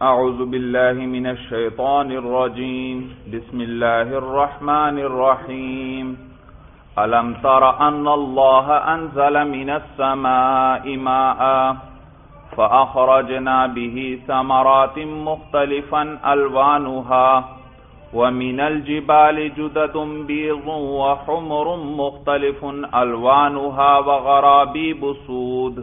اعوذ باللہ من الشیطان الرجیم بسم اللہ الرحمن الرحیم الم تر ان اللہ انزل من السماء ماء فاخرجنا به ثمرات مختلفا الوانها ومن الجبال جدد بيض وحمر مختلف الوانها وغرابيب سود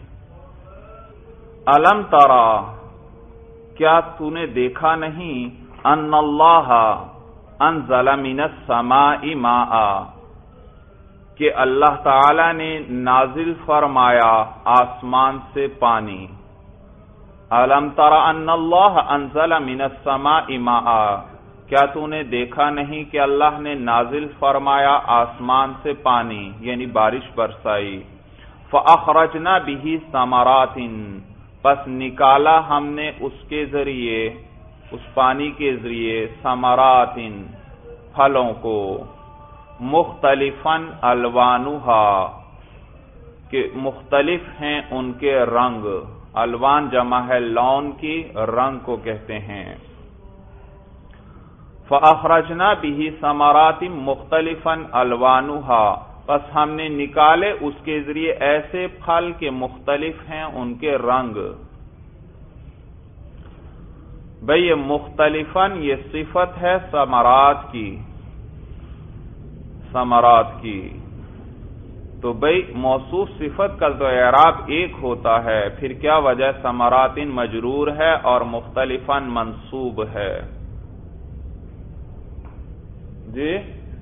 الم ترى کیا تو نے دیکھا نہیں ان اللہ انزل من السماء ماء کہ اللہ تعالی نے نازل فرمایا آسمان سے پانی. الم تر ان اللہ انزل من السماء ماء کیا تو نے دیکھا نہیں کہ اللہ نے نازل فرمایا آسمان سے پانی یعنی بارش برسائی. فاخرجنا به ثمرات پس نکالا ہم نے اس کے ذریعے اس پانی کے ذریعے ثمرات پھلوں کو مختلفاً الوانها کہ مختلف ہیں ان کے رنگ. الوان جمع ہے لون کی، رنگ کو کہتے ہیں. فاخرجنا به ثمرات مختلفاً الوانها پس ہم نے نکالے اس کے ذریعے ایسے پھل کے مختلف ہیں ان کے رنگ. بھئی یہ مختلفاً یہ صفت ہے ثمرات کی. تو بھئی موصوف صفت کا تو اعراب ایک ہوتا ہے، پھر کیا وجہ ثمرات مجرور ہے اور مختلفاً منصوب ہے؟ جی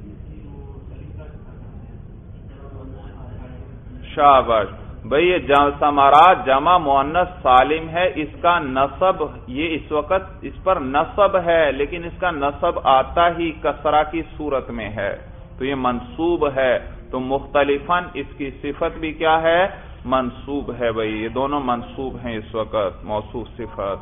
شاباش. بھئی یہ ثمرات جمع مؤنث سالم ہے، اس کا نصب یہ اس وقت اس پر نصب ہے، لیکن اس کا نصب آتا ہی کسرہ کی صورت میں ہے تو یہ منصوب ہے. تو مختلفاً اس کی صفت بھی کیا ہے؟ منصوب ہے. بھئی یہ دونوں منصوب ہیں اس وقت موصوف صفت.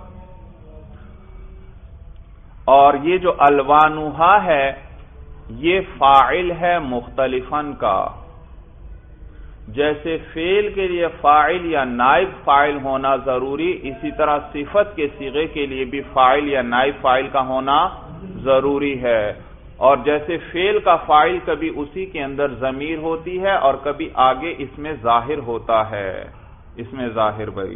اور یہ جو الوانها ہے یہ فاعل ہے مختلفاً کا. جیسے فعل کے لیے فاعل یا نائب فاعل ہونا ضروری، اسی طرح صفت کے صیغے کے لیے بھی فاعل یا نائب فاعل کا ہونا ضروری ہے. اور جیسے فعل کا فاعل کبھی اسی کے اندر ضمیر ہوتی ہے اور کبھی آگے اس میں ظاہر ہوتا ہے. اس میں ظاہر بھائی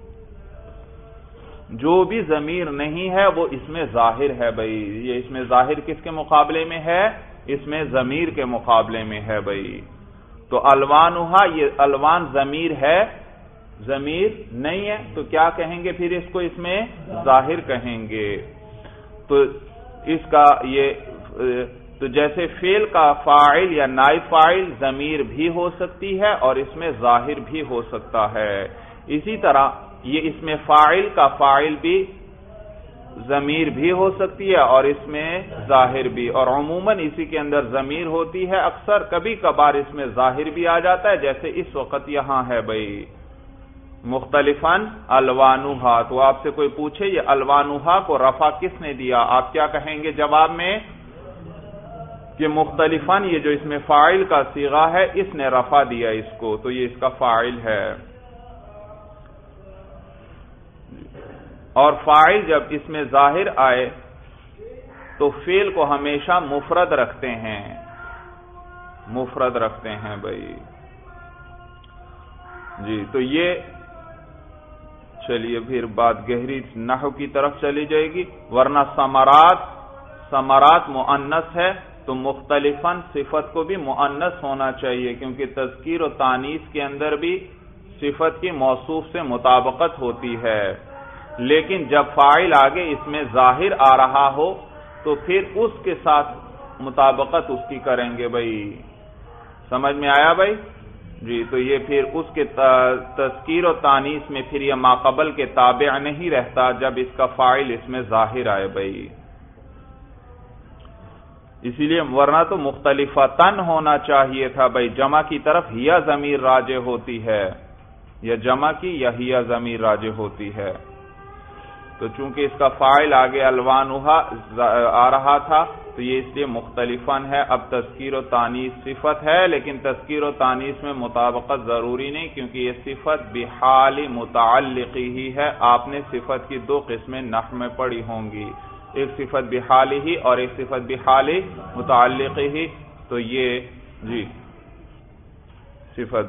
جو بھی ضمیر نہیں ہے وہ اس میں ظاہر ہے. بھائی یہ اس میں ظاہر کس کے مقابلے میں ہے؟ اس میں ضمیر کے مقابلے میں ہے. بھائی تو الوانها یہ الوان ضمیر ہے، ضمیر نہیں ہے تو کیا کہیں گے پھر اس کو؟ اس میں ظاہر کہیں گے. تو اس کا یہ تو جیسے فعل کا فاعل یا نائب فاعل ضمیر بھی ہو سکتی ہے اور اس میں ظاہر بھی ہو سکتا ہے، اسی طرح یہ اس میں فاعل کا فاعل بھی ضمیر بھی ہو سکتی ہے اور اس میں ظاہر بھی. اور عموماً اسی کے اندر ضمیر ہوتی ہے، اکثر کبھی کبھار اس میں ظاہر بھی آ جاتا ہے، جیسے اس وقت یہاں ہے بھئی مختلفاً الوانها. تو آپ سے کوئی پوچھے یہ الوانها کو رفع کس نے دیا، آپ کیا کہیں گے جواب میں؟ کہ مختلفاً یہ جو اس میں فاعل کا صیغہ ہے اس نے رفع دیا اس کو، تو یہ اس کا فاعل ہے. اور فاعل جب اس میں ظاہر آئے تو فعل کو ہمیشہ مفرد رکھتے ہیں، مفرد رکھتے ہیں بھائی. جی تو یہ چلیے پھر بات گہری نحو کی طرف چلی جائے گی. ورنہ ثمرات مؤنث ہے تو مختلفاً صفت کو بھی مؤنث ہونا چاہیے، کیونکہ تذکیر و تانیث کے اندر بھی صفت کی موصوف سے مطابقت ہوتی ہے. لیکن جب فاعل آگے اس میں ظاہر آ رہا ہو تو پھر اس کے ساتھ مطابقت اس کی کریں گے. بھائی سمجھ میں آیا بھائی؟ جی تو یہ پھر اس کے تذکیر و تانیث میں پھر یہ ما قبل کے تابع نہیں رہتا جب اس کا فاعل اس میں ظاہر آئے. بھائی اسی لیے ورنہ تو مختلفتاً ہونا چاہیے تھا. بھائی جمع کی طرف ہیا ضمیر راجع ہوتی ہے، یا جمع کی یا ہیا ضمیر راجع ہوتی ہے. تو چونکہ اس کا فاعل آگے الوانها آ رہا تھا تو یہ اس لیے مختلفاً ہے. اب تذکیر و تانیث صفت ہے، لیکن تذکیر و تانیث میں مطابقت ضروری نہیں، کیونکہ یہ صفت بحال متعلقی ہی ہے. آپ نے صفت کی دو قسمیں نحو میں پڑھی ہوں گی، ایک صفت بحال ہی اور ایک صفت بحال متعلقی ہی. تو یہ جی صفت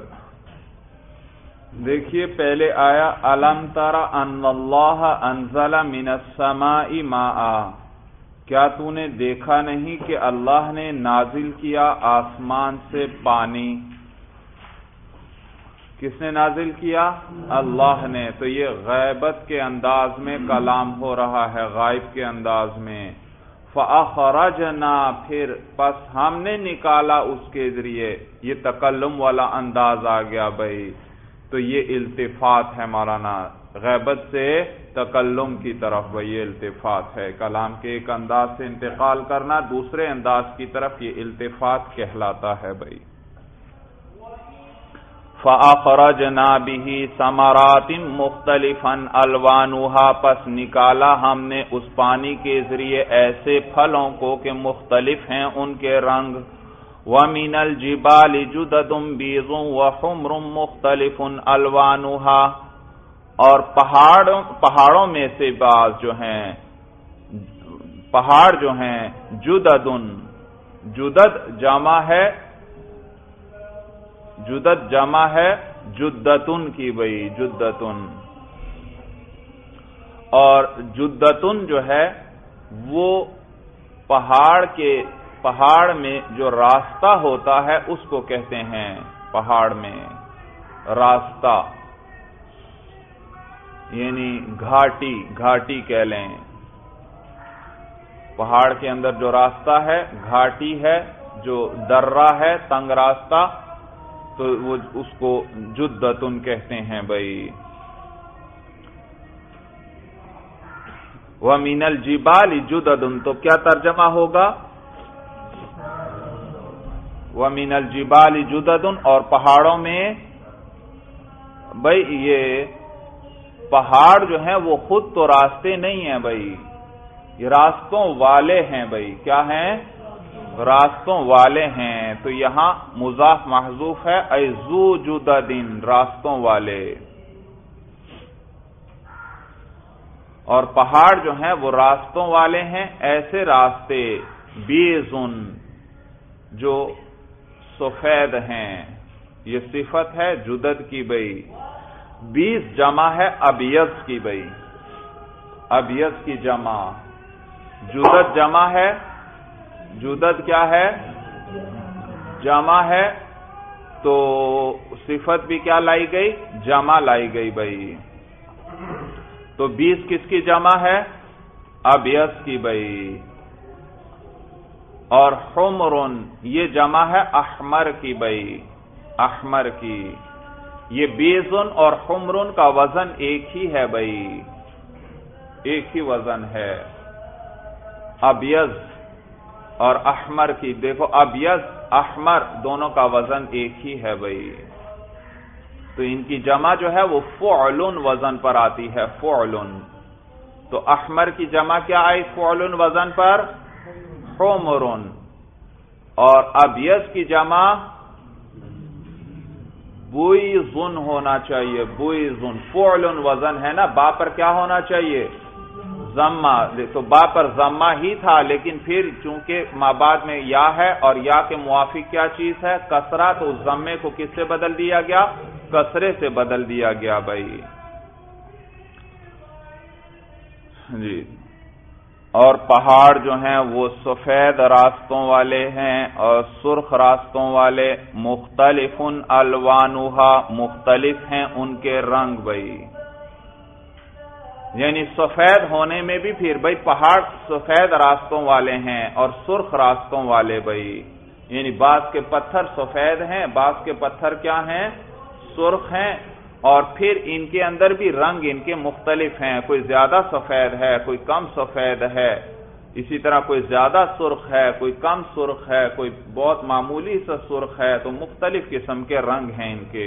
دیکھیے پہلے آیا الم تر ان اللہ انزل من السماء ماء، کیا تو نے دیکھا نہیں کہ اللہ نے نازل کیا آسمان سے پانی. کس نے نازل کیا؟ اللہ نے. تو یہ غیبت کے انداز میں کلام ہو رہا ہے، غائب کے انداز میں. فَأَخْرَجْنَا، پھر پس ہم نے نکالا اس کے ذریعے. یہ تکلم والا انداز آ گیا بھائی. تو یہ التفات ہے مولانا، غیبت سے تکلم کی طرف بھائی یہ التفات ہے. کلام کے ایک انداز سے انتقال کرنا دوسرے انداز کی طرف، یہ التفات کہلاتا ہے بھائی. فَأَخْرَجْنَا بِهِ ثَمَرَاتٍ مُخْتَلِفًا أَلْوَانُهَا، پس نکالا ہم نے اس پانی کے ذریعے ایسے پھلوں کو کہ مختلف ہیں ان کے رنگ. وَمِنَ الْجِبَالِ جُدَدٌ بِيضٌ وَحُمْرٌ مُخْتَلِفٌ أَلْوَانُهَا، اور پہاڑوں میں سے بعض جو ہیں، پہاڑ جو ہیں جددن، جدد جمع ہے، جدد جمع ہے جدتن کی بھئی، جدتن. اور جدتن جو ہے وہ پہاڑ میں جو راستہ ہوتا ہے اس کو کہتے ہیں. پہاڑ میں راستہ یعنی گھاٹی کہہ لیں. پہاڑ کے اندر جو راستہ ہے گھاٹی ہے، جو درہ ہے تنگ راستہ، تو وہ اس کو جدتن کہتے ہیں بھائی. وَمِنَ الْجِبَالِ جُدَدٌ، تو کیا ترجمہ ہوگا؟ وَمِنَ الْجِبَالِ جُدَدٌ، اور پہاڑوں میں بھائی یہ پہاڑ جو ہیں وہ خود تو راستے نہیں ہیں بھائی، یہ راستوں والے ہیں بھائی. کیا ہیں؟ راستوں والے ہیں. تو یہاں مضاف محذوف ہے، اے ذو جددن، راستوں والے. اور پہاڑ جو ہیں وہ راستوں والے ہیں، ایسے راستے بیزن جو سفید ہیں. یہ صفت ہے جدد کی بھئی. بیز جمع ہے ابیض کی بھئی، ابیض کی جمع. جدد جمع ہے، جدد کیا ہے؟ جمع ہے. تو صفت بھی کیا لائی گئی؟ جمع لائی گئی بھئی. تو 20 کس کی جمع ہے؟ ابیض کی بھئی. اور حمرن یہ جمع ہے احمر کی بھئی، احمر کی. یہ بیزن اور حمرن کا وزن ایک ہی ہے بھئی، ایک ہی وزن ہے. ابیض اور احمر کی دیکھو، ابیض احمر دونوں کا وزن ایک ہی ہے بھئی. تو ان کی جمع جو ہے وہ فعلن وزن پر آتی ہے، فعلن. تو احمر کی جمع کیا آئی فعلن وزن پر؟ حمرن. اور ابیض کی جمع بویزن ہونا چاہیے، بویزن. فعلن وزن ہے نا، با پر کیا ہونا چاہیے؟ ضمہ. تو با پر ضمہ ہی تھا، لیکن پھر چونکہ مابعد میں یا ہے اور یا کے موافق کیا چیز ہے؟ کسرہ. تو اس ضمے کو کس سے بدل دیا گیا؟ کسرے سے بدل دیا گیا بھائی. جی. اور پہاڑ جو ہیں وہ سفید راستوں والے ہیں اور سرخ راستوں والے. مختلف الوانھا، مختلف ہیں ان کے رنگ بھائی. یعنی سفید ہونے میں بھی پھر بھائی پہاڑ سفید راستوں والے ہیں اور سرخ راستوں والے بھائی. یعنی بعض کے پتھر سفید ہیں، بعض کے پتھر کیا ہیں؟ سرخ ہیں. اور پھر ان کے اندر بھی رنگ ان کے مختلف ہیں، کوئی زیادہ سفید ہے، کوئی کم سفید ہے. اسی طرح کوئی زیادہ سرخ ہے، کوئی کم سرخ ہے، کوئی بہت معمولی سا سرخ ہے. تو مختلف قسم کے رنگ ہیں ان کے.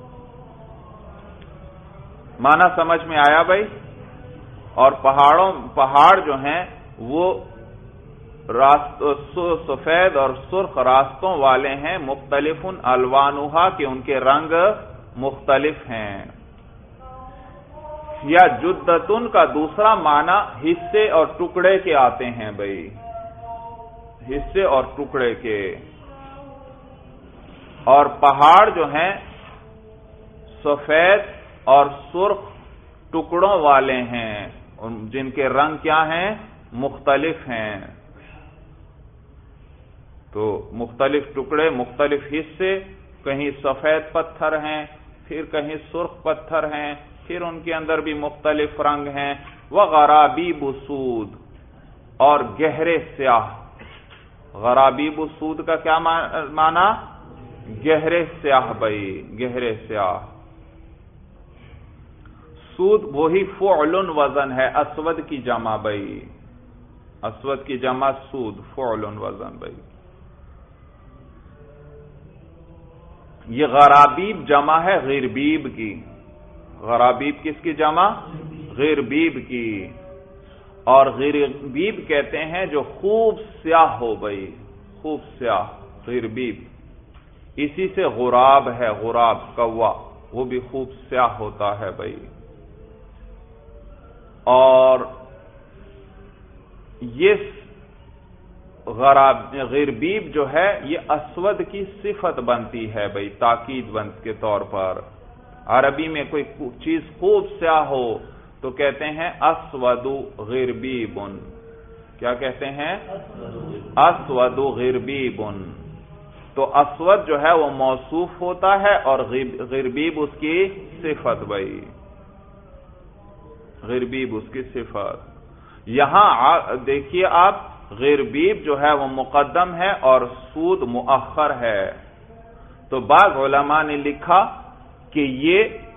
معنی سمجھ میں آیا بھائی؟ اور پہاڑ جو ہیں وہ سفید اور سرخ راستوں والے ہیں، مختلف الوانها کہ ان کے رنگ مختلف ہیں۔ یا جدتن کا دوسرا معنی حصے اور ٹکڑے کے آتے ہیں بھائی، حصے اور ٹکڑے کے۔ اور پہاڑ جو ہیں سفید اور سرخ ٹکڑوں والے ہیں، جن کے رنگ کیا ہیں؟ مختلف ہیں۔ تو مختلف ٹکڑے، مختلف حصے، کہیں سفید پتھر ہیں، پھر کہیں سرخ پتھر ہیں، پھر ان کے اندر بھی مختلف رنگ ہیں۔ وغرابیب سود اور گہرے سیاہ۔ غرابیب سود کا کیا معنی؟ گہرے سیاہ بھائی، گہرے سیاہ۔ سود وہی فعل وزن ہے، اسود کی جمع بھائی، اسود کی جمع سود، فعل وزن بھائی۔ یہ غرابیب جمع ہے غربیب کی، غرابیب کس کی جمع؟ غربیب کی۔ اور غربیب کہتے ہیں جو خوب سیاہ ہو بھائی، خوب سیاہ، غربیب۔ اسی سے غراب ہے، غراب کوا، وہ بھی خوب سیاہ ہوتا ہے بھائی۔ اور یہ غربیب جو ہے یہ اسود کی صفت بنتی ہے بھائی، تاکید بند کے طور پر۔ عربی میں کوئی چیز خوب سیاہ ہو تو کہتے ہیں اسود غربیب۔ کیا کہتے ہیں؟ اسود غربیب۔ تو اسود جو ہے وہ موصوف ہوتا ہے اور غربیب اس کی صفت بھائی، غربیب اس کی صفت۔ یہاں دیکھیے آپ، غربیب جو ہے وہ مقدم ہے اور سود مؤخر ہے۔ تو بعض علماء نے لکھا کہ یہ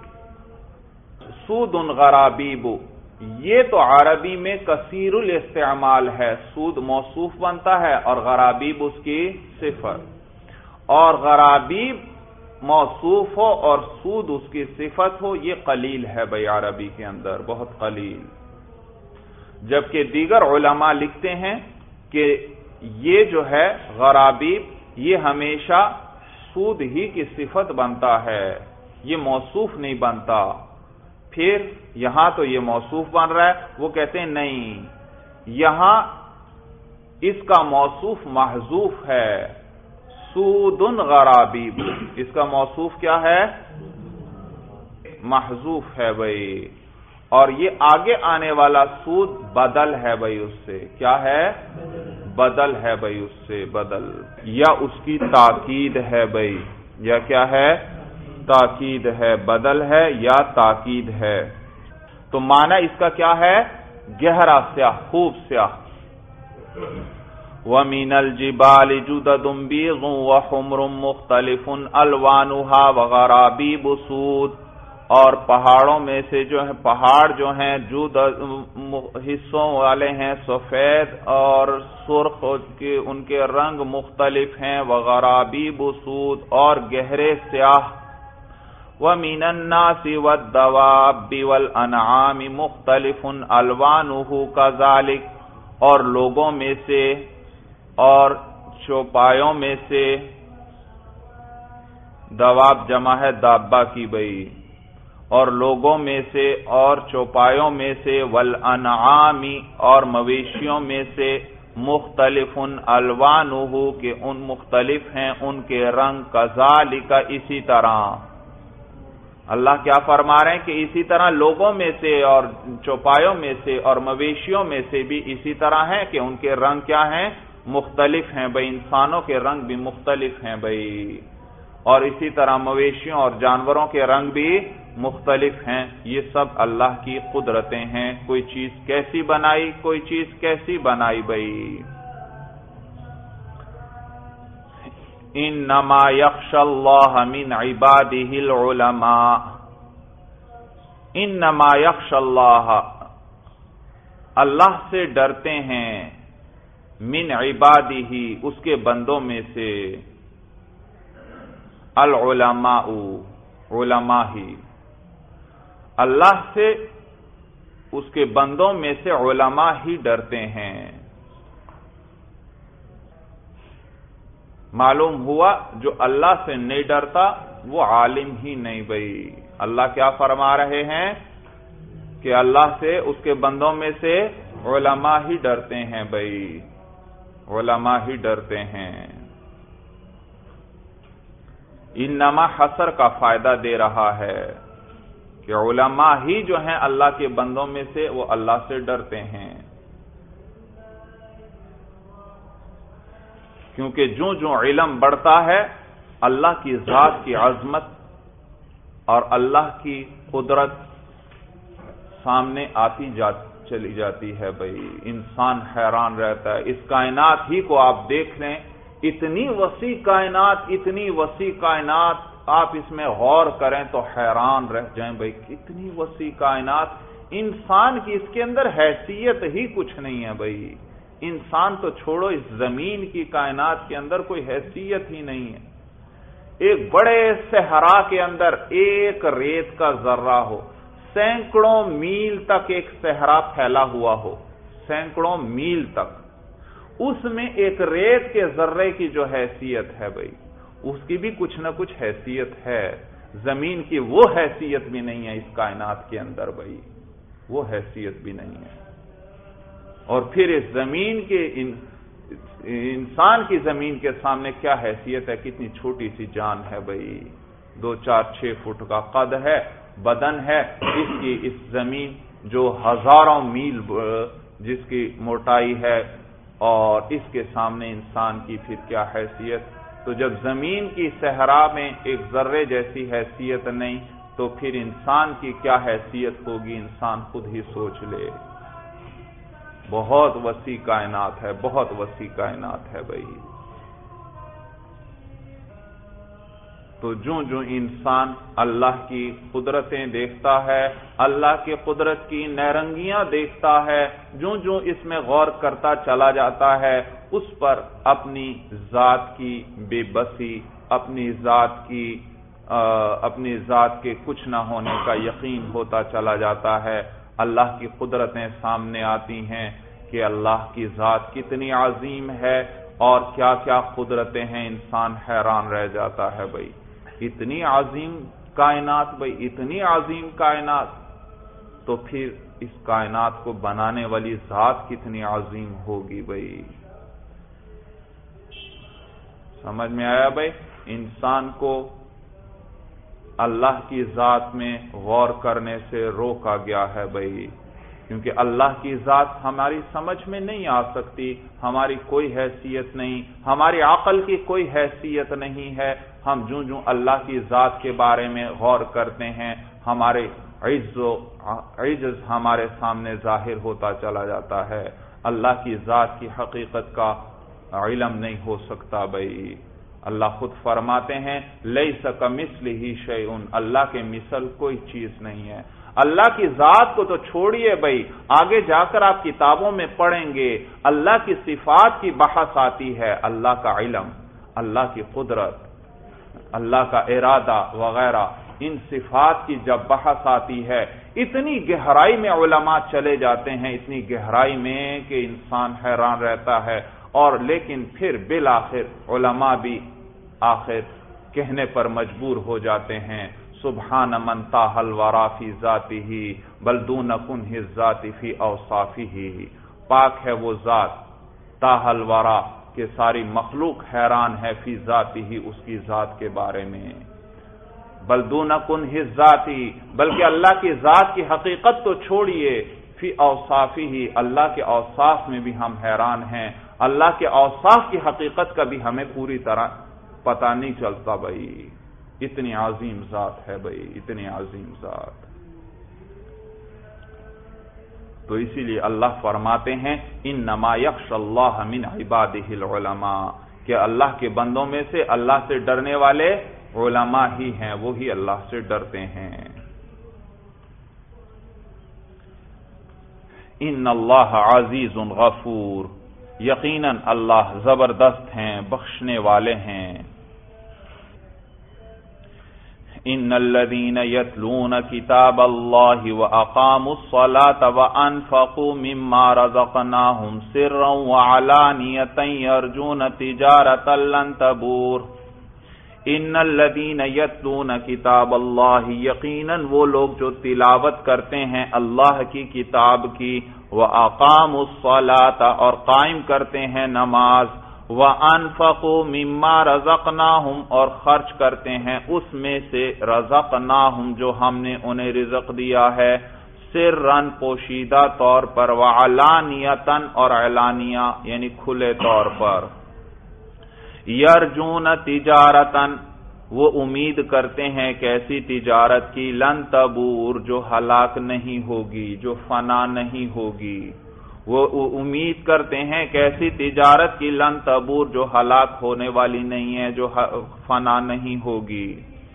سود غرابیب، یہ تو عربی میں کثیر الاستعمال ہے، سود موصوف بنتا ہے اور غرابیب اس کی صفت۔ اور غرابیب موصوف ہو اور سود اس کی صفت ہو، یہ قلیل ہے بھائی عربی کے اندر، بہت قلیل۔ جبکہ دیگر علماء لکھتے ہیں کہ یہ جو ہے غرابیب، یہ ہمیشہ سود ہی کی صفت بنتا ہے، یہ موصوف نہیں بنتا۔ پھر یہاں تو یہ موصوف بن رہا ہے، وہ کہتے ہیں نہیں، یہاں اس کا موصوف محذوف ہے، سود غرابیب، اس کا موصوف کیا ہے؟ محذوف ہے بھائی۔ اور یہ آگے آنے والا سود بدل ہے بھائی، اس سے کیا ہے؟ بدل ہے بھائی، اس سے بدل، یا اس کی تاکید ہے بھائی، یا کیا ہے؟ تاکید ہے، بدل ہے یا تاکید ہے۔ تو معنی اس کا کیا ہے؟ گہرا سیاہ، خوب سیاہ۔ وَمِنَ الْجِبَالِ جُدَدٌ بِيضٌ وَحُمْرٌ مُخْتَلِفٌ أَلْوَانُهَا وَغَرَابِيبُ سُودٌ، اور پہاڑوں میں سے جو ہے، پہاڑ جو ہیں حصوں والے ہیں سفید اور سرخ، ان کے رنگ مختلف ہیں، وغرابیب سود اور گہرے سیاہ۔ وَمِنَ النَّاسِ وَالدَّوَابِّ وَالْأَنْعَامِ مُخْتَلِفٌ أَلْوَانُهُ كَذَلِكَ، اور لوگوں میں سے اور چوپایوں میں سے، دواب جمع ہے دابہ کی بھائی، اور لوگوں میں سے اور چوپایوں میں سے، والانعام اور مویشیوں میں سے، مختلف الوانہ کہ ان مختلف ہیں ان کے رنگ، کذالک اسی طرح۔ اللہ کیا فرما رہے ہیں کہ اسی طرح لوگوں میں سے اور چوپایوں میں سے اور مویشیوں میں سے بھی اسی طرح ہیں کہ ان کے رنگ کیا ہیں؟ مختلف ہیں بھائی، انسانوں کے رنگ بھی مختلف ہیں بھائی، اور اسی طرح مویشیوں اور جانوروں کے رنگ بھی مختلف ہیں۔ یہ سب اللہ کی قدرتیں ہیں، کوئی چیز کیسی بنائی، کوئی چیز کیسی بنائی بھائی۔ انما یخشی اللہ من عبادہ العلماء، انما یخشی اللہ، اللہ سے ڈرتے ہیں، من عبادہ اس کے بندوں میں سے، العلماء علماء ہی، اللہ سے اس کے بندوں میں سے علماء ہی ڈرتے ہیں۔ معلوم ہوا جو اللہ سے نہیں ڈرتا وہ عالم ہی نہیں بھائی۔ اللہ کیا فرما رہے ہیں کہ اللہ سے اس کے بندوں میں سے علماء ہی ڈرتے ہیں بھائی، علماء ہی ڈرتے ہیں۔ انما حصر کا فائدہ دے رہا ہے کہ علماء ہی جو ہیں اللہ کے بندوں میں سے وہ اللہ سے ڈرتے ہیں، کیونکہ جو علم بڑھتا ہے اللہ کی ذات کی عظمت اور اللہ کی قدرت سامنے آتی چلی جاتی ہے بھائی، انسان حیران رہتا ہے۔ اس کائنات ہی کو آپ دیکھ لیں، اتنی وسیع کائنات، اتنی وسیع کائنات، آپ اس میں غور کریں تو حیران رہ جائیں بھائی، کتنی وسیع کائنات، انسان کی اس کے اندر حیثیت ہی کچھ نہیں ہے بھائی، انسان تو چھوڑو، اس زمین کی کائنات کے اندر کوئی حیثیت ہی نہیں ہے۔ ایک بڑے صحرا کے اندر ایک ریت کا ذرہ ہو، سینکڑوں میل تک ایک صحرا پھیلا ہوا ہو، سینکڑوں میل تک، اس میں ایک ریت کے ذرے کی جو حیثیت ہے بھائی، اس کی بھی کچھ نہ کچھ حیثیت ہے، زمین کی وہ حیثیت بھی نہیں ہے اس کائنات کے اندر بھائی، وہ حیثیت بھی نہیں ہے۔ اور پھر اس زمین کے انسان کی زمین کے سامنے کیا حیثیت ہے، کتنی چھوٹی سی جان ہے بھائی، 2 4 6 فٹ کا قد ہے، بدن ہے، اس کی اس زمین جو ہزاروں میل جس کی موٹائی ہے، اور اس کے سامنے انسان کی پھر کیا حیثیت۔ تو جب زمین کی صحرا میں ایک ذرے جیسی حیثیت نہیں تو پھر انسان کی کیا حیثیت ہوگی، انسان خود ہی سوچ لے۔ بہت وسیع کائنات ہے، بہت وسیع کائنات ہے بھائی۔ تو جو انسان اللہ کی قدرتیں دیکھتا ہے، اللہ کی قدرت کی نیرنگیاں دیکھتا ہے، جو اس میں غور کرتا چلا جاتا ہے، اس پر اپنی ذات کی بے بسی، اپنی ذات کے کچھ نہ ہونے کا یقین ہوتا چلا جاتا ہے۔ اللہ کی قدرتیں سامنے آتی ہیں کہ اللہ کی ذات کتنی عظیم ہے اور کیا کیا قدرتیں ہیں، انسان حیران رہ جاتا ہے بھائی، اتنی عظیم کائنات بھائی، اتنی عظیم کائنات، تو پھر اس کائنات کو بنانے والی ذات کتنی عظیم ہوگی بھائی۔ سمجھ میں آیا بھائی؟ انسان کو اللہ کی ذات میں غور کرنے سے روکا گیا ہے بھائی، کیونکہ اللہ کی ذات ہماری سمجھ میں نہیں آ سکتی، ہماری کوئی حیثیت نہیں، ہماری عقل کی کوئی حیثیت نہیں ہے۔ ہم جو اللہ کی ذات کے بارے میں غور کرتے ہیں، ہمارے عجز ہمارے سامنے ظاہر ہوتا چلا جاتا ہے۔ اللہ کی ذات کی حقیقت کا علم نہیں ہو سکتا بھائی۔ اللہ خود فرماتے ہیں لیس کمثلہ شیء، اللہ کے مثل کوئی چیز نہیں ہے۔ اللہ کی ذات کو تو چھوڑیے بھائی، آگے جا کر آپ کتابوں میں پڑھیں گے اللہ کی صفات کی بحث آتی ہے، اللہ کا علم، اللہ کی قدرت، اللہ کا ارادہ وغیرہ، ان صفات کی جب بحث آتی ہے، اتنی گہرائی میں علماء چلے جاتے ہیں، اتنی گہرائی میں کہ انسان حیران رہتا ہے۔ اور لیکن پھر بالآخر علماء بھی آخر کہنے پر مجبور ہو جاتے ہیں سبحان من طاح الورا فی ذاتہ بل دون کنہ الذات فی اوصافہ، پاک ہے وہ ذات طاح الورا کہ ساری مخلوق حیران ہے فی ذاتہ، اس کی ذات کے بارے میں، بل دون کنہ الذات، بلکہ اللہ کی ذات کی حقیقت تو چھوڑیے، فی اوصافہ، اللہ کے اوصاف میں بھی ہم حیران ہیں، اللہ کے اوصاف کی حقیقت کا بھی ہمیں پوری طرح پتہ نہیں چلتا بھائی، اتنی عظیم ذات ہے بھائی، اتنی عظیم ذات۔ تو اسی لیے اللہ فرماتے ہیں انما یخشی اللہ من عبادہ العلماء، کہ اللہ کے بندوں میں سے اللہ سے ڈرنے والے علماء ہی ہیں، وہی اللہ سے ڈرتے ہیں۔ ان اللہ عزیز غفور، یقیناً اللہ زبردست ہیں، بخشنے والے ہیں۔ ان الذین یتلون کتاب اللہ واقاموا الصلاة وانفقوا مما رزقناہم سرا وعلانیۃ یرجون تجارۃ لن تبور۔ ان الذین یتلون کتاب اللہ، یقیناً وہ لوگ جو تلاوت کرتے ہیں اللہ کی کتاب کی، واقاموا الصلاة اور قائم کرتے ہیں نماز، وَأَنفَقُوا مِمَّا رَزَقْنَاهُمْ اور خرچ کرتے ہیں اس میں سے رزقناہم جو ہم نے انہیں رزق دیا ہے، سرًا پوشیدہ طور پر، وعلانیتاً اور اعلانیہ یعنی کھلے طور پر، یرجون تجارتاً وہ امید کرتے ہیں کیسی تجارت کی، لن تبور جو ہلاک نہیں ہوگی، جو فنا نہیں ہوگی، وہ امید کرتے ہیں کیسی تجارت کی، لن تبور جو ہلاک ہونے والی نہیں ہے، جو فنا نہیں ہوگی۔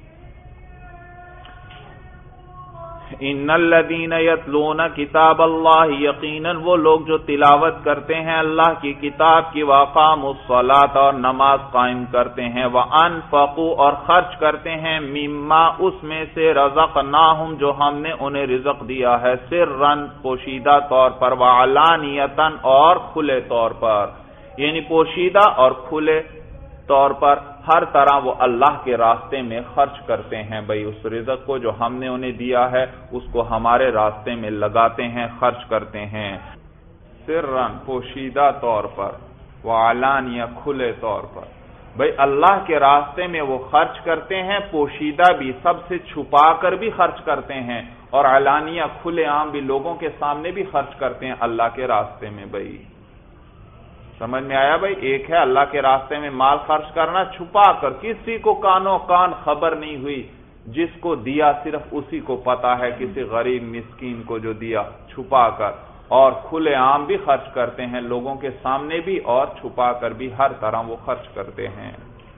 ان الذین یتلون کتاب اللہ، یقیناً وہ لوگ جو تلاوت کرتے ہیں اللہ کی کتاب کی، واقاموا الصلاۃ اور نماز قائم کرتے ہیں، وانفقوا اور خرچ کرتے ہیں، مما اس میں سے، رزقناہم جو ہم نے انہیں رزق دیا ہے، سرًا پوشیدہ طور پر، وعلانیتاً اور کھلے طور پر، یعنی پوشیدہ اور کھلے طور پر ہر طرح وہ اللہ کے راستے میں خرچ کرتے ہیں۔ بھئی اس رزق کو جو ہم نے انہیں دیا ہے اس کو ہمارے راستے میں لگاتے ہیں، خرچ کرتے ہیں، سرًا پوشیدہ طور پر، وعلانیہ کھلے طور پر۔ بھئی اللہ کے راستے میں وہ خرچ کرتے ہیں، پوشیدہ بھی، سب سے چھپا کر بھی خرچ کرتے ہیں، اور علانیہ کھلے عام بھی لوگوں کے سامنے بھی خرچ کرتے ہیں اللہ کے راستے میں۔ بھئی سمجھ میں آیا؟ بھئی ایک ہے اللہ کے راستے میں مال خرچ کرنا چھپا کر، کسی کو کانوں کان خبر نہیں ہوئی، جس کو دیا صرف اسی کو پتا ہے، کسی غریب مسکین کو جو دیا چھپا کر، اور کھلے عام بھی خرچ کرتے ہیں لوگوں کے سامنے بھی اور چھپا کر بھی، ہر طرح وہ خرچ کرتے ہیں۔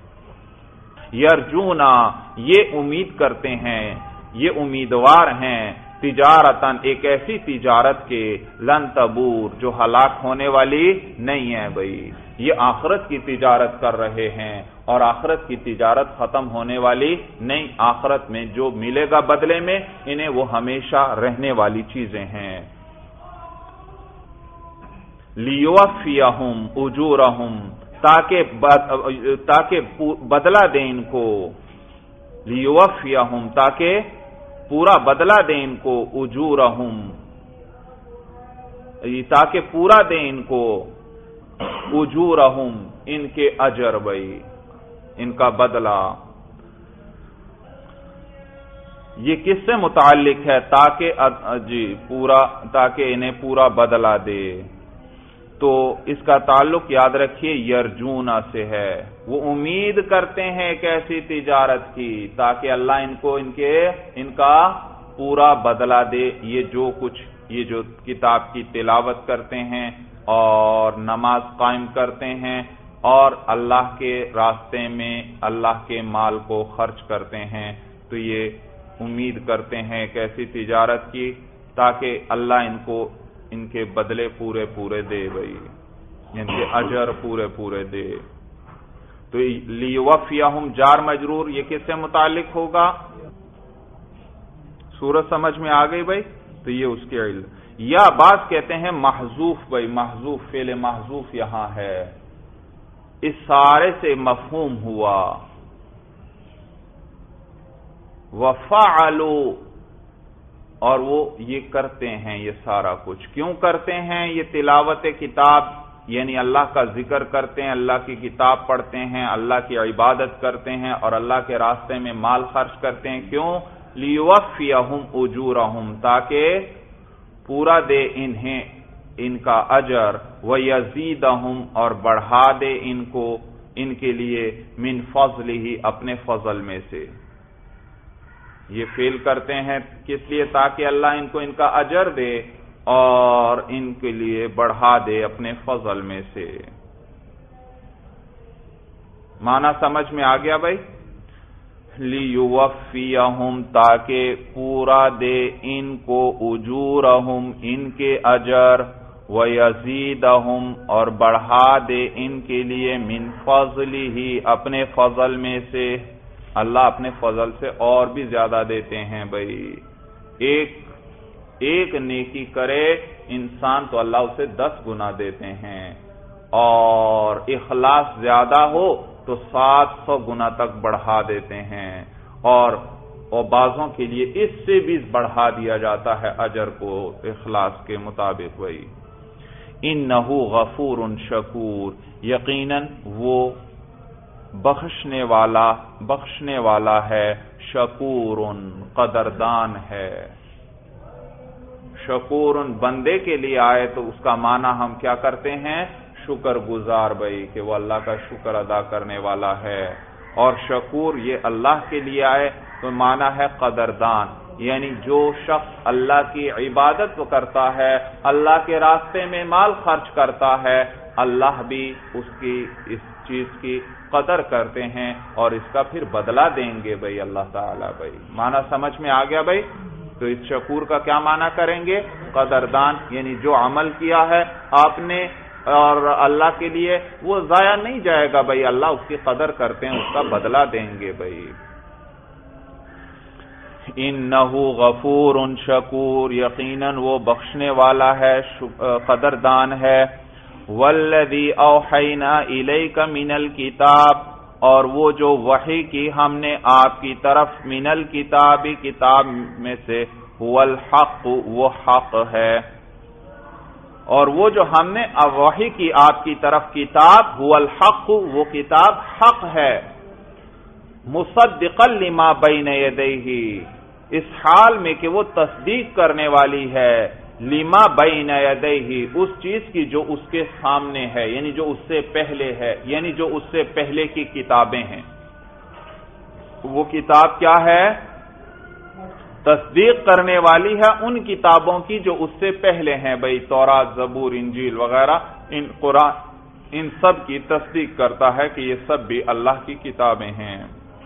یرجونا یہ امید کرتے ہیں، یہ امیدوار ہیں، تجارتاً ایک ایسی تجارت کے، لن تبور جو ہلاک ہونے والی نہیں ہے۔ بھئی یہ آخرت کی تجارت کر رہے ہیں اور آخرت کی تجارت ختم ہونے والی نہیں، آخرت میں جو ملے گا بدلے میں انہیں وہ ہمیشہ رہنے والی چیزیں ہیں۔ لیوفیہم اجورہم تاکہ بدلہ دیں ان کو، لیوفیہم تاکہ پورا بدلہ دیں ان کو، اجورہم تاکہ پورا دیں ان کو، اجورہم ان کے اجر، بھئی ان کا بدلہ۔ یہ کس سے متعلق ہے؟ تاکہ انہیں پورا بدلہ دے، تو اس کا تعلق یاد رکھیے یرجونا سے ہے، وہ امید کرتے ہیں ایک ایسی تجارت کی تاکہ اللہ ان کو ان کا پورا بدلہ دے۔ یہ جو کتاب کی تلاوت کرتے ہیں اور نماز قائم کرتے ہیں اور اللہ کے راستے میں اللہ کے مال کو خرچ کرتے ہیں، تو یہ امید کرتے ہیں ایک ایسی تجارت کی تاکہ اللہ ان کو ان کے بدلے پورے پورے دے، بھئی ان کے اجر پورے پورے دے۔ تو لیوفیہم جار مجرور یہ کس سے متعلق ہوگا؟ سورت سمجھ میں آ گئی بھئی؟ تو یہ اس کے علم۔ یا بعض کہتے ہیں محذوف، بھئی محذوف، فعل محذوف یہاں ہے، اس سارے سے مفہوم ہوا وفعلوا، اور وہ یہ کرتے ہیں، یہ سارا کچھ کیوں کرتے ہیں؟ یہ تلاوت کتاب یعنی اللہ کا ذکر کرتے ہیں، اللہ کی کتاب پڑھتے ہیں، اللہ کی عبادت کرتے ہیں اور اللہ کے راستے میں مال خرچ کرتے ہیں، کیوں؟ لیوفیہم اجورہم تاکہ پورا دے انہیں ان کا اجر، ویزیدہم اور بڑھا دے ان کو ان کے لیے، من فضلہ اپنے فضل میں سے۔ یہ فعل کرتے ہیں کس لیے؟ تاکہ اللہ ان کو ان کا اجر دے اور ان کے لیے بڑھا دے اپنے فضل میں سے۔ معنی سمجھ میں آ گیا بھائی؟ لیوفیہم تاکہ پورا دے ان کو، اجورہم ان کے اجر، ویزیدہم اور بڑھا دے ان کے لیے، من فضلہ اپنے فضل میں سے۔ اللہ اپنے فضل سے اور بھی زیادہ دیتے ہیں بھائی. ایک نیکی کرے انسان تو اللہ اسے 10 گنا دیتے ہیں، اور اخلاص زیادہ ہو تو 700 گنا تک بڑھا دیتے ہیں، اور بعضوں کے لیے اس سے بھی بڑھا دیا جاتا ہے اجر کو اخلاص کے مطابق. بھائی انہ غفور شکور، یقیناً وہ بخشنے والا ہے، شکور قدردان ہے. شکور بندے کے لیے آئے تو اس کا معنی ہم کیا کرتے ہیں؟ شکر گزار بھائی، کہ وہ اللہ کا شکر ادا کرنے والا ہے. اور شکور یہ اللہ کے لیے آئے تو معنی ہے قدردان، یعنی جو شخص اللہ کی عبادت کرتا ہے، اللہ کے راستے میں مال خرچ کرتا ہے، اللہ بھی اس چیز کی قدر کرتے ہیں اور اس کا پھر بدلہ دیں گے بھائی اللہ تعالیٰ. بھائی معنی سمجھ میں آ گیا بھائی؟ تو اس شکور کا کیا معنی کریں گے؟ قدردان، یعنی جو عمل کیا ہے آپ نے اور اللہ کے لیے وہ ضائع نہیں جائے گا بھائی، اللہ اس کی قدر کرتے ہیں، اس کا بدلہ دیں گے بھائی. انہ غفور شکور، یقیناً وہ بخشنے والا ہے، قدردان ہے. والذی اوحینا الیک من الکتاب، اور وہ جو وحی کی ہم نے آپ کی طرف، من الکتاب کتاب میں سے، هو الحق وہ حق ہے. اور وہ جو ہم نے وحی کی آپ کی طرف کتاب، هو الحق وہ کتاب حق ہے. مصدقا لما بین یدیہ، اس حال میں کہ وہ تصدیق کرنے والی ہے، لما بین یدیہ اس چیز کی جو اس کے سامنے ہے، یعنی جو اس سے پہلے ہے، یعنی جو اس سے پہلے کی کتابیں ہیں. وہ کتاب کیا ہے؟ تصدیق کرنے والی ہے ان کتابوں کی جو اس سے پہلے ہیں بھائی، تورات، زبور، انجیل وغیرہ، ان قرآن، ان سب کی تصدیق کرتا ہے کہ یہ سب بھی اللہ کی کتابیں ہیں.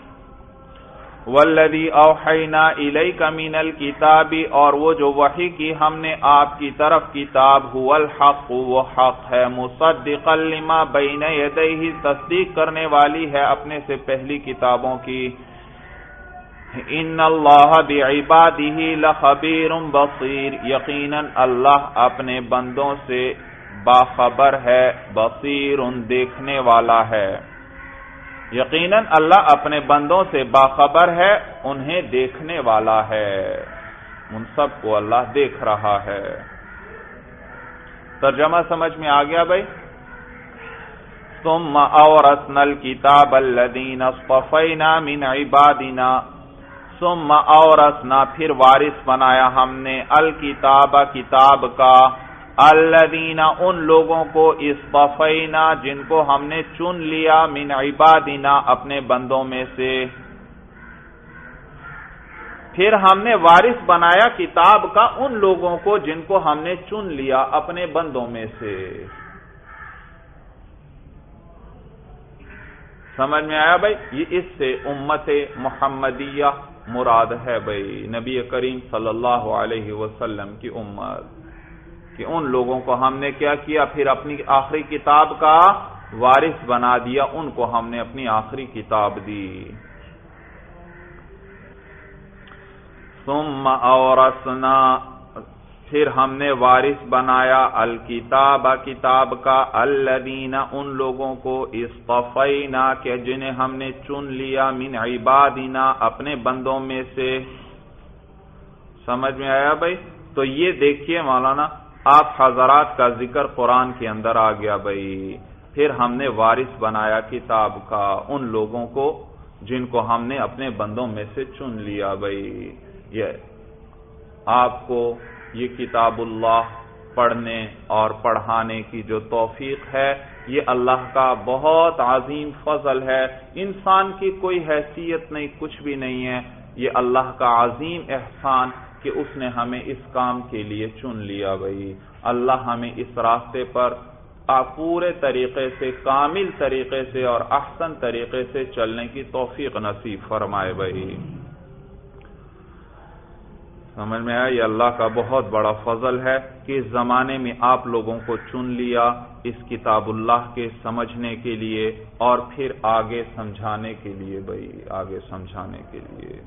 والذی اوحینا الیک من الکتاب، اور وہ جو وحی کی ہم نے آپ کی طرف کتاب، هو الحق وہ حق ہے، مصدقا لما بین یدیہ تصدیق کرنے والی ہے اپنے سے پہلی کتابوں کی. ان اللہ بعبادہ لخبیر بصیر، یقیناً اللہ اپنے بندوں سے باخبر ہے، بصیر دیکھنے والا ہے. یقیناً اللہ اپنے بندوں سے باخبر ہے، انہیں دیکھنے والا ہے، ان سب کو اللہ دیکھ رہا ہے. ترجمہ سمجھ میں آ گیا بھائی؟ ثم اورثنا الکتاب الذین اصطفینا من عبادنا، ثم اورثنا پھر وارث بنایا ہم نے، الکتاب کتاب کا، الذین ان لوگوں کو، اصطفینا جن کو ہم نے چن لیا، من عبادنا اپنے بندوں میں سے. پھر ہم نے وارث بنایا کتاب کا ان لوگوں کو جن کو ہم نے چن لیا اپنے بندوں میں سے. سمجھ میں آیا بھائی؟ یہ اس سے امت محمدیہ مراد ہے بھائی، نبی کریم صلی اللہ علیہ وسلم کی امت، کہ ان لوگوں کو ہم نے کیا کیا؟ پھر اپنی آخری کتاب کا وارث بنا دیا، ان کو ہم نے اپنی آخری کتاب دی. ثم اورثنا پھر ہم نے وارث بنایا، الکتاب کتاب کا، الذین ان لوگوں کو، اصطفینا کہ جنہیں ہم نے چن لیا، من عبادنا اپنے بندوں میں سے. سمجھ میں آیا بھائی؟ تو یہ دیکھیے مولانا، آپ حضرات کا ذکر قرآن کے اندر آ گیا بھائی. پھر ہم نے وارث بنایا کتاب کا ان لوگوں کو جن کو ہم نے اپنے بندوں میں سے چن لیا بھائی. یہ آپ کو یہ کتاب اللہ پڑھنے اور پڑھانے کی جو توفیق ہے، یہ اللہ کا بہت عظیم فضل ہے. انسان کی کوئی حیثیت نہیں، کچھ بھی نہیں ہے، یہ اللہ کا عظیم احسان کہ اس نے ہمیں اس کام کے لیے چن لیا بھائی. اللہ ہمیں اس راستے پر پورے طریقے سے، کامل طریقے سے اور احسن طریقے سے چلنے کی توفیق نصیب فرمائے بھائی. سمجھ میں آیا؟ یہ اللہ کا بہت بڑا فضل ہے کہ اس زمانے میں آپ لوگوں کو چن لیا اس کتاب اللہ کے سمجھنے کے لیے اور پھر آگے سمجھانے کے لیے بھائی، آگے سمجھانے کے لیے۔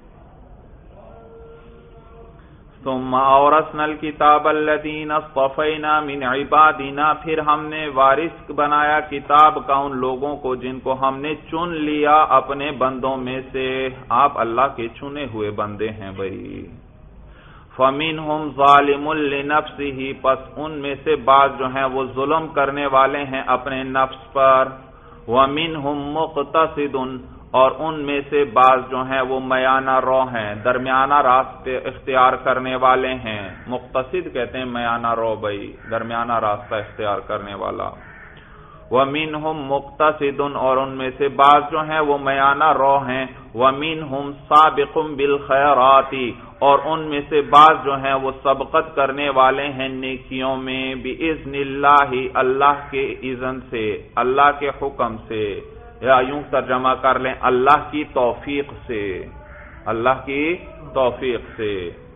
ثم اورثنا الكتاب الذين اصطفينا من عبادنا، پھر ہم نے وارث بنایا کتاب کا ان لوگوں کو جن کو ہم نے چن لیا اپنے بندوں میں سے۔ آپ اللہ کے چنے ہوئے بندے ہیں بھائی۔ فَمِنْهُمْ ظَالِمٌ لِنَفْسِهِ، پس ان میں سے بعض جو ہیں وہ ظلم کرنے والے ہیں اپنے نفس پر۔ وَمِنْهُمْ مُقْتَصِدٌ، اور ان میں سے بعض جو ہیں وہ میانہ رو ہیں، درمیانہ راستے اختیار کرنے والے ہیں۔ مقتصد کہتے ہیں میانہ رو بھائی، درمیانہ راستہ اختیار کرنے والا۔ وَمِنْهُمْ مُقْتَصِدٌ، اور ان میں سے بعض جو ہیں وہ میانہ رو ہیں۔ وَمِنْهُمْ سَابِقٌ بِالْخَيْرَاتِ، اور ان میں سے بعض جو ہیں وہ سبقت کرنے والے ہیں نیکیوں میں، بِإِذْنِ اللَّهِ، اللہ کے اذن سے، اللہ کے حکم سے، یا یوں ترجمہ کر لیں اللہ کی توفیق سے، اللہ کی توفیق سے۔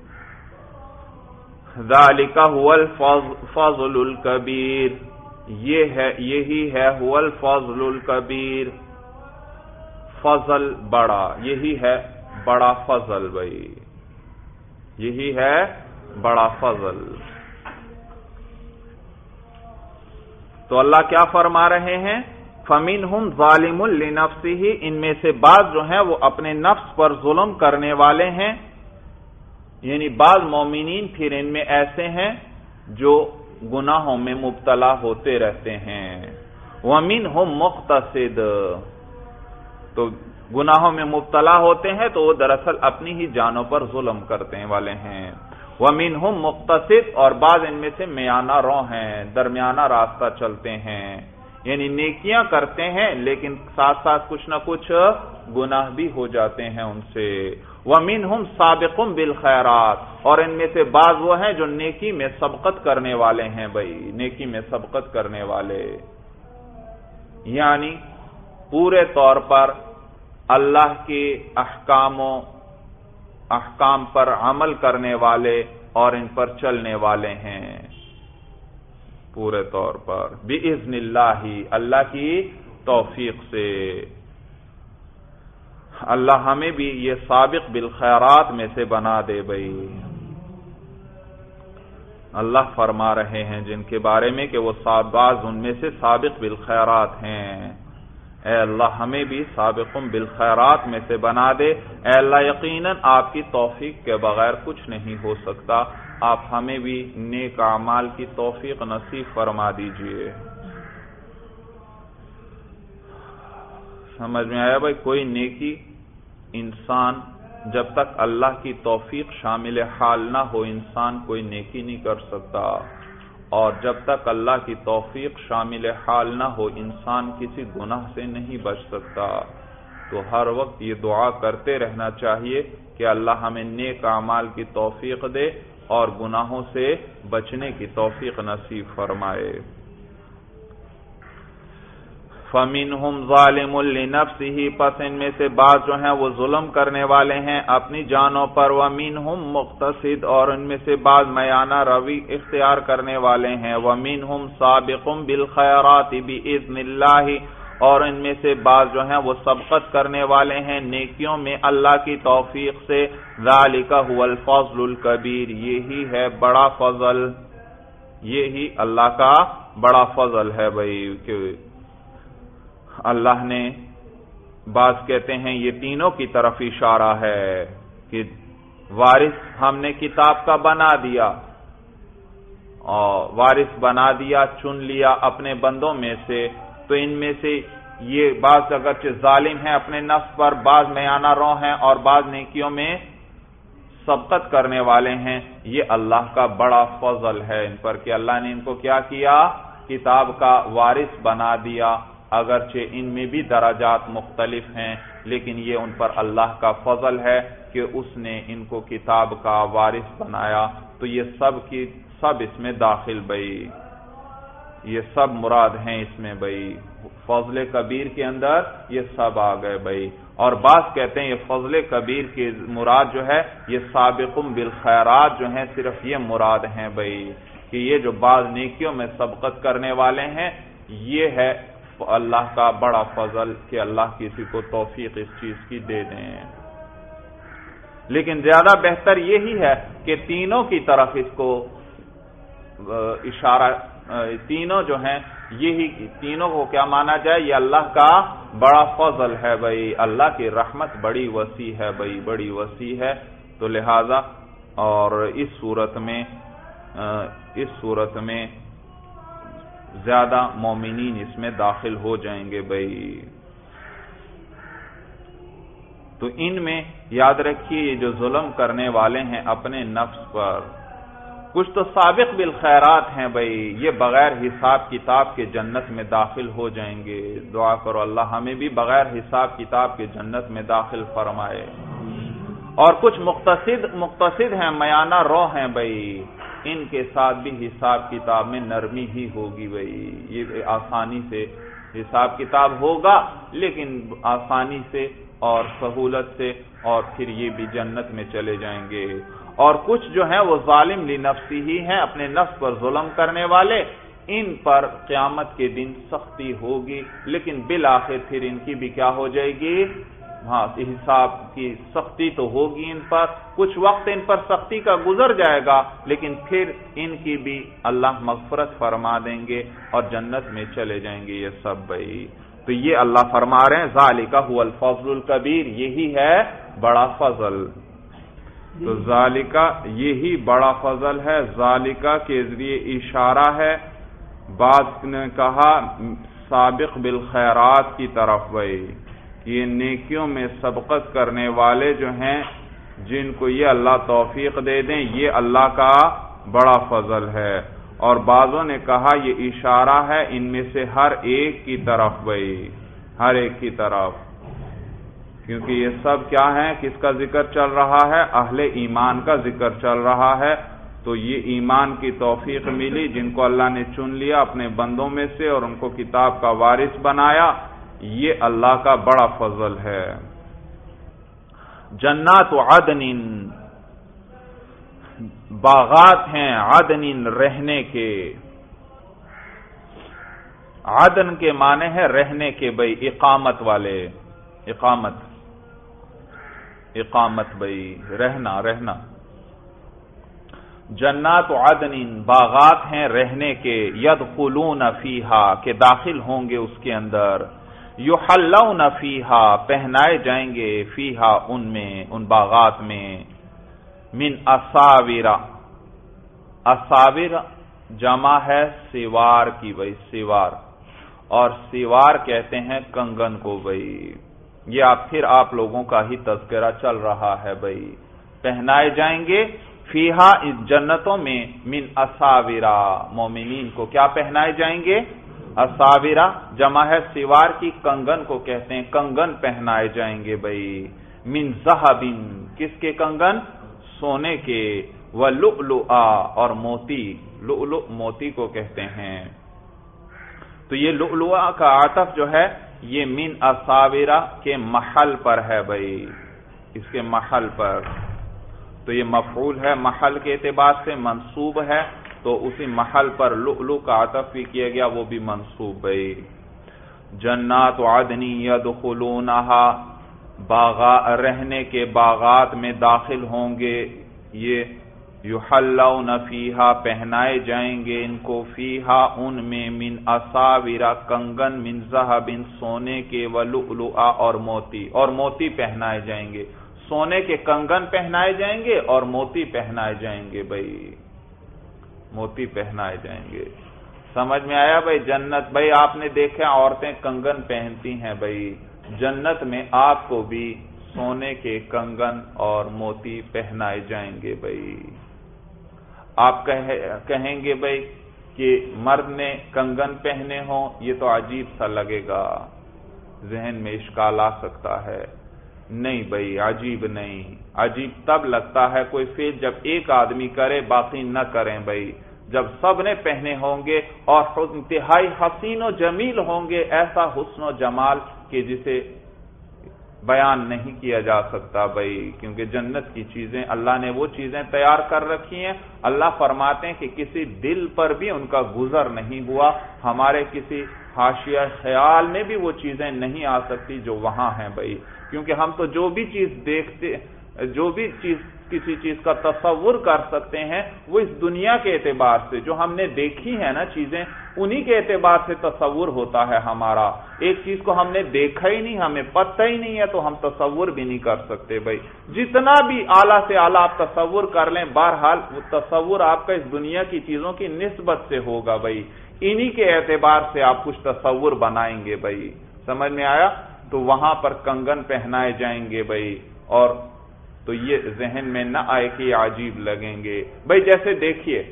ذَلِكَ هُوَ الْفَضْلُ الْكَبِيرُ، یہی ہے هُوَ الْفَضْلُ الْكَبِيرُ، فضل بڑا، یہی ہے بڑا فضل بھائی، یہی ہے بڑا فضل۔ تو اللہ کیا فرما رہے ہیں؟ فَمِنْهُمْ ظَالِمٌ لِنَفْسِهِ، ان میں سے بعض جو ہیں وہ اپنے نفس پر ظلم کرنے والے ہیں، یعنی بعض مومنین پھر ان میں ایسے ہیں جو گناہوں میں مبتلا ہوتے رہتے ہیں۔ وَمِنْهُمْ مُقْتَصِدٌ، تو گناہوں میں مبتلا ہوتے ہیں تو وہ دراصل اپنی ہی جانوں پر ظلم کرنے والے ہیں۔ وَمِنْهُمْ مُقْتَصِدٌ، اور بعض ان میں سے میانہ رو ہیں، درمیانہ راستہ چلتے ہیں، یعنی نیکیاں کرتے ہیں لیکن ساتھ ساتھ کچھ نہ کچھ گناہ بھی ہو جاتے ہیں ان سے۔ وَمِنْهُمْ سَابِقٌ بِالْخَيْرَاتِ، اور ان میں سے بعض وہ ہیں جو نیکی میں سبقت کرنے والے ہیں بھائی، نیکی میں سبقت کرنے والے، یعنی پورے طور پر اللہ کے احکام پر عمل کرنے والے اور ان پر چلنے والے ہیں پورے طور پر، بِإِذْنِ اللَّهِ، اللہ کی توفیق سے۔ اللہ ہمیں بھی یہ سابق بالخیرات میں سے بنا دے بھائی۔ اللہ فرما رہے ہیں جن کے بارے میں کہ وہ بعض ان میں سے سابق بالخیرات ہیں، اے اللہ ہمیں بھی سابقوں بالخیرات میں سے بنا دے۔ اے اللہ یقیناً آپ کی توفیق کے بغیر کچھ نہیں ہو سکتا، آپ ہمیں بھی نیک اعمال کی توفیق نصیب فرما دیجئے۔ سمجھ میں آیا بھائی؟ کوئی نیکی انسان جب تک اللہ کی توفیق شامل حال نہ ہو انسان کوئی نیکی نہیں کر سکتا، اور جب تک اللہ کی توفیق شامل حال نہ ہو انسان کسی گناہ سے نہیں بچ سکتا۔ تو ہر وقت یہ دعا کرتے رہنا چاہیے کہ اللہ ہمیں نیک اعمال کی توفیق دے اور گناہوں سے بچنے کی توفیق نصیب فرمائے۔ فَمِنْهُمْ ظَالِمٌ لِنَفْسِهِ، پس ان میں سے بعض جو ہیں وہ ظلم کرنے والے ہیں اپنی جانوں پر۔ وَمِنْهُمْ مُقْتَصِدٌ، اور ان میں سے بعض میانہ روی اختیار کرنے والے ہیں۔ وَمِنْهُمْ سَابِقٌ بِالْخَيْرَاتِ بِإِذْنِ اللَّهِ، اور ان میں سے بعض جو ہیں وہ سبقت کرنے والے ہیں نیکیوں میں اللہ کی توفیق سے۔ ذَلِكَ هُوَ الْفَضْلُ الْكَبِيرُ، یہی ہے بڑا فضل، یہی اللہ کا بڑا فضل ہے بھائی کہ اللہ نے، بعض کہتے ہیں یہ تینوں کی طرف اشارہ ہے کہ وارث ہم نے کتاب کا بنا دیا، اور وارث بنا دیا، چن لیا اپنے بندوں میں سے، تو ان میں سے یہ بعض اگرچہ ظالم ہیں اپنے نفس پر، بعض میانہ رو ہیں اور بعض نیکیوں میں سبقت کرنے والے ہیں۔ یہ اللہ کا بڑا فضل ہے ان پر کہ اللہ نے ان کو کیا کیا؟ کتاب کا وارث بنا دیا، اگرچہ ان میں بھی درجات مختلف ہیں لیکن یہ ان پر اللہ کا فضل ہے کہ اس نے ان کو کتاب کا وارث بنایا۔ تو یہ سب اس میں داخل بھائی، یہ سب مراد ہیں اس میں بھائی، فضل کبیر کے اندر یہ سب آ گئے بھائی۔ اور بعض کہتے ہیں یہ فضل کبیر کی مراد جو ہے یہ سابقم بالخیرات جو ہیں صرف یہ مراد ہیں بھائی کہ یہ جو بعض نیکیوں میں سبقت کرنے والے ہیں یہ ہے اللہ کا بڑا فضل کہ اللہ کسی کو توفیق اس چیز کی دے دیں. لیکن زیادہ بہتر یہی ہے کہ تینوں کی طرف اس کو اشارہ، تینوں جو ہیں یہی تینوں کو کیا مانا جائے، یہ اللہ کا بڑا فضل ہے بھائی، اللہ کی رحمت بڑی وسیع ہے بھائی، بڑی وسیع ہے. تو لہذا اور اس صورت میں زیادہ مومنین اس میں داخل ہو جائیں گے بھائی. تو ان میں یاد رکھیے یہ جو ظلم کرنے والے ہیں اپنے نفس پر، کچھ تو سابق بالخیرات ہیں بھائی، یہ بغیر حساب کتاب کے جنت میں داخل ہو جائیں گے. دعا کرو اللہ ہمیں بھی بغیر حساب کتاب کے جنت میں داخل فرمائے. اور کچھ مقتصد ہیں، میانہ رو ہیں بھائی، ان کے ساتھ بھی حساب کتاب میں نرمی ہی ہوگی بھائی. یہ آسانی سے حساب کتاب ہوگا لیکن آسانی سے اور سہولت سے، اور پھر یہ بھی جنت میں چلے جائیں گے. اور کچھ جو ہیں وہ ظالم لنفسی ہی ہیں، اپنے نفس پر ظلم کرنے والے، ان پر قیامت کے دن سختی ہوگی لیکن بالآخر پھر ان کی بھی کیا ہو جائے گی، ہاں حساب کی سختی تو ہوگی ان پر، کچھ وقت ان پر سختی کا گزر جائے گا لیکن پھر ان کی بھی اللہ مغفرت فرما دیں گے اور جنت میں چلے جائیں گے یہ سب بھائی. تو یہ اللہ فرما رہے ہیں ذالک هو الفضل الکبیر، یہی ہے بڑا فضل. تو ذالک یہی بڑا فضل ہے، ذالک کے ذریعے اشارہ ہے. بعض نے کہا سابق بالخیرات کی طرف بھائی، یہ نیکیوں میں سبقت کرنے والے جو ہیں جن کو یہ اللہ توفیق دے دیں یہ اللہ کا بڑا فضل ہے. اور بعضوں نے کہا یہ اشارہ ہے ان میں سے ہر ایک کی طرف بھائی، ہر ایک کی طرف، کیونکہ یہ سب کیا ہے، کس کا ذکر چل رہا ہے، اہل ایمان کا ذکر چل رہا ہے. تو یہ ایمان کی توفیق ملی جن کو اللہ نے چن لیا اپنے بندوں میں سے اور ان کو کتاب کا وارث بنایا، یہ اللہ کا بڑا فضل ہے. جنات عدن، باغات ہیں عدن رہنے کے. عدن کے معنی ہے رہنے کے بھائی، اقامت والے، اقامت بھائی رہنا. جنات عدن باغات ہیں رہنے کے، یدخلون فیہا کہ داخل ہوں گے اس کے اندر، یحلون فیہا پہنائے جائیں گے، فیہا ان میں، ان باغات میں، من اساور، اساور جمع ہے سوار کی بھائی، سوار، اور سوار کہتے ہیں کنگن کو بھائی. یہ آپ لوگوں کا ہی تذکرہ چل رہا ہے بھائی. پہنائے جائیں گے فیہا اس جنتوں میں، من اساورا مومنین کو کیا پہنائے جائیں گے، اساورا جمع ہے سوار کی، کنگن کو کہتے ہیں، کنگن پہنائے جائیں گے بھائی. من ذہب، کس کے کنگن، سونے کے، ولؤلؤا اور موتی، لؤلؤ موتی کو کہتے ہیں. تو یہ لؤلؤا کا عطف جو ہے یہ من اساورا کے محل پر ہے بھائی، اس کے محل پر. تو یہ مفعول ہے، محل کے اعتبار سے منصوب ہے، تو اسی محل پر لؤلؤ کا عطف بھی کیا گیا، وہ بھی منصوب بھائی. جنات عدن یدخلونہا رہنے کے باغات میں داخل ہوں گے یہ، یحلون فیہا پہنائے جائیں گے ان کو، فیہا ان میں، من اساور کنگن، من ذہب سونے کے، ولؤلؤا اور موتی پہنائے جائیں گے. سونے کے کنگن پہنائے جائیں گے اور موتی پہنائے جائیں گے بھائی، موتی پہنائے جائیں گے. سمجھ میں آیا بھائی. جنت بھائی آپ نے دیکھا عورتیں کنگن پہنتی ہیں بھائی، جنت میں آپ کو بھی سونے کے کنگن اور موتی پہنائے جائیں گے بھائی. آپ کہیں گے بھائی کہ مرد نے کنگن پہنے ہوں، یہ تو عجیب سا لگے گا، ذہن میں اشکال آ سکتا ہے. نہیں بھائی عجیب نہیں، عجیب تب لگتا ہے کوئی فعل جب ایک آدمی کرے باقی نہ کریں بھائی. جب سب نے پہنے ہوں گے اور انتہائی حسین و جمیل ہوں گے، ایسا حسن و جمال کہ جسے بیان نہیں کیا جا سکتا بھائی، کیونکہ جنت کی چیزیں اللہ نے وہ چیزیں تیار کر رکھی ہیں، اللہ فرماتے ہیں کہ کسی دل پر بھی ان کا گزر نہیں ہوا، ہمارے کسی حاشیہ خیال میں بھی وہ چیزیں نہیں آ سکتی جو وہاں ہیں بھائی، کیونکہ ہم تو جو بھی چیز دیکھتے، جو بھی چیز کسی چیز کا تصور کر سکتے ہیں وہ اس دنیا کے اعتبار سے، جو ہم نے دیکھی ہے نا چیزیں، انہی کے اعتبار سے تصور ہوتا ہے ہمارا۔ ایک چیز کو ہم نے دیکھا ہی نہیں، ہمیں پتہ ہی نہیں ہے، تو ہم تصور بھی نہیں کر سکتے بھائی، جتنا بھی اعلیٰ سے اعلیٰ آپ تصور کر لیں، بہرحال وہ تصور آپ کا اس دنیا کی چیزوں کی نسبت سے ہوگا بھائی، انہی کے اعتبار سے آپ کچھ تصور بنائیں گے بھائی، سمجھ میں آیا؟ تو وہاں پر کنگن پہنائے جائیں گے بھائی، اور تو یہ ذہن میں نہ آئے کہ یہ عجیب لگیں گے بھائی۔ جیسے دیکھیے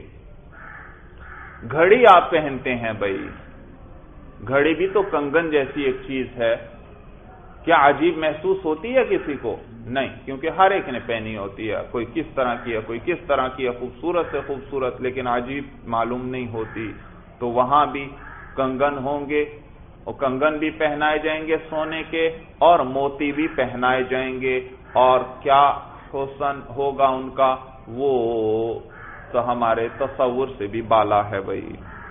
گھڑی آپ پہنتے ہیں بھائی، گھڑی بھی تو کنگن جیسی ایک چیز ہے، کیا عجیب محسوس ہوتی ہے کسی کو؟ نہیں، کیونکہ ہر ایک نے پہنی ہوتی ہے، کوئی کس طرح کی ہے، کوئی کس طرح کی ہے، خوبصورت سے خوبصورت، لیکن عجیب معلوم نہیں ہوتی۔ تو وہاں بھی کنگن ہوں گے، اور کنگن بھی پہنائے جائیں گے سونے کے، اور موتی بھی پہنائے جائیں گے، اور کیا حسن ہوگا ان کا، وہ تو ہمارے تصور سے بھی بالا ہے بھائی۔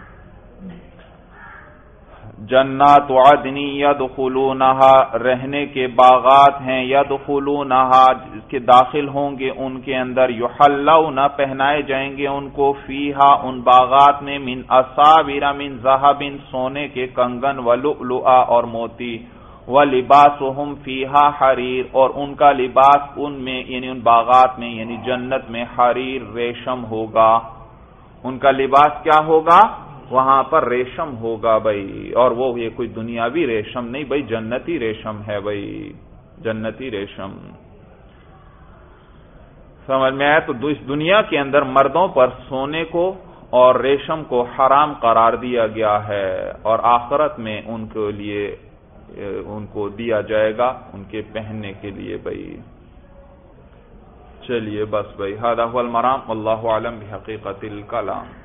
جنات عدن یدخلونہا، رہنے کے باغات ہیں، یدخلونہا کے داخل ہوں گے ان کے اندر، یحلون پہنائے جائیں گے ان کو، فیہا ان باغات میں، من اساور من ذہب سونے کے کنگن، ولؤلؤا اور موتی، وَلِبَاسُهُمْ فِيهَا حریر اور ان کا لباس ان میں یعنی ان باغات میں یعنی جنت میں حریر ریشم ہوگا، ان کا لباس کیا ہوگا؟ وہاں پر ریشم ہوگا بھائی، اور وہ یہ کوئی دنیاوی ریشم نہیں بھائی، جنتی ریشم ہے بھائی، جنتی ریشم۔ سمجھ میں آیا؟ تو اس دنیا کے اندر مردوں پر سونے کو اور ریشم کو حرام قرار دیا گیا ہے، اور آخرت میں ان کے لیے ان کو دیا جائے گا ان کے پہننے کے لیے بھائی۔ چلیے بس بھائی، ھذا ھو المرام، واللہ اعلم بحقیقت الکلام۔